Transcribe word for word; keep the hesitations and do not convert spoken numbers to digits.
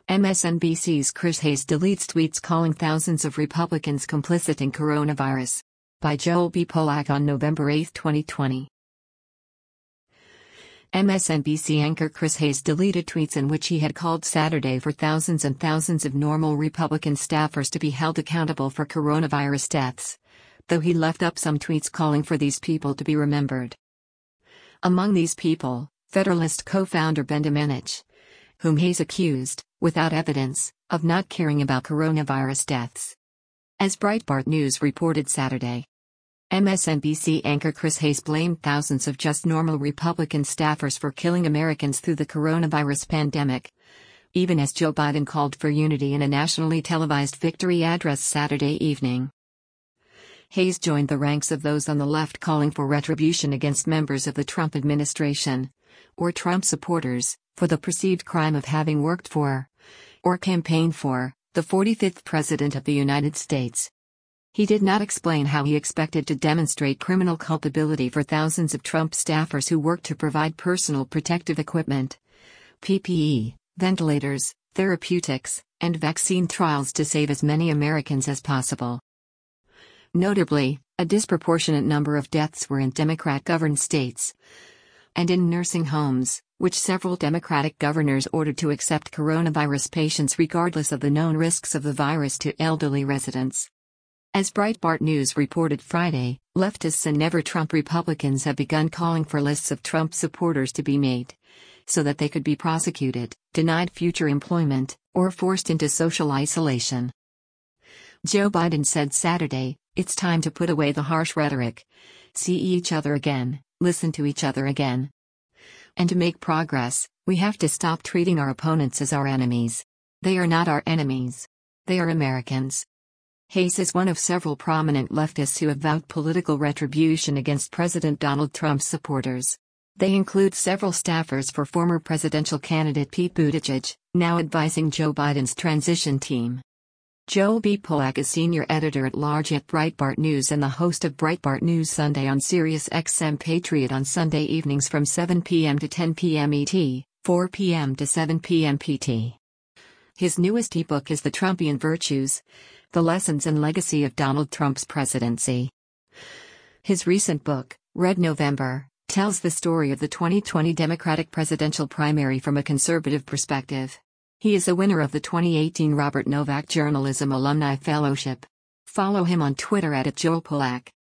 M S N B C's Chris Hayes deletes tweets calling thousands of Republicans complicit in coronavirus. By Joel B. Polak on November eighth, twenty twenty. M S N B C anchor Chris Hayes deleted tweets in which he had called Saturday for thousands and thousands of normal Republican staffers to be held accountable for coronavirus deaths, though he left up some tweets calling for these people to be remembered. Among these people, Federalist co-founder Ben Domenech, whom Hayes accused, without evidence, of not caring about coronavirus deaths. As Breitbart News reported Saturday, M S N B C anchor Chris Hayes blamed thousands of just normal Republican staffers for killing Americans through the coronavirus pandemic, even as Joe Biden called for unity in a nationally televised victory address Saturday evening. Hayes joined the ranks of those on the left calling for retribution against members of the Trump administration, or Trump supporters, for the perceived crime of having worked for, or campaigned for, the forty-fifth President of the United States. He did not explain how he expected to demonstrate criminal culpability for thousands of Trump staffers who worked to provide personal protective equipment, P P E, ventilators, therapeutics, and vaccine trials to save as many Americans as possible. Notably, a disproportionate number of deaths were in Democrat-governed states and in nursing homes, which several Democratic governors ordered to accept coronavirus patients regardless of the known risks of the virus to elderly residents. As Breitbart News reported Friday, leftists and never-Trump Republicans have begun calling for lists of Trump supporters to be made, so that they could be prosecuted, denied future employment, or forced into social isolation. Joe Biden said Saturday, "It's time to put away the harsh rhetoric, see each other again, listen to each other again. And to make progress, we have to stop treating our opponents as our enemies. They are not our enemies. They are Americans." Hayes is one of several prominent leftists who have vowed political retribution against President Donald Trump's supporters. They include several staffers for former presidential candidate Pete Buttigieg, now advising Joe Biden's transition team. Joel B. Polak is senior editor-at-large at Breitbart News and the host of Breitbart News Sunday on Sirius X M Patriot on Sunday evenings from seven p m to ten p m E T, four p m to seven p m P T. His newest ebook is The Trumpian Virtues: The Lessons and Legacy of Donald Trump's Presidency. His recent book, Red November, tells the story of the twenty twenty Democratic presidential primary from a conservative perspective. He is a winner of the twenty eighteen Robert Novak Journalism Alumni Fellowship. Follow him on Twitter at Joel Polak.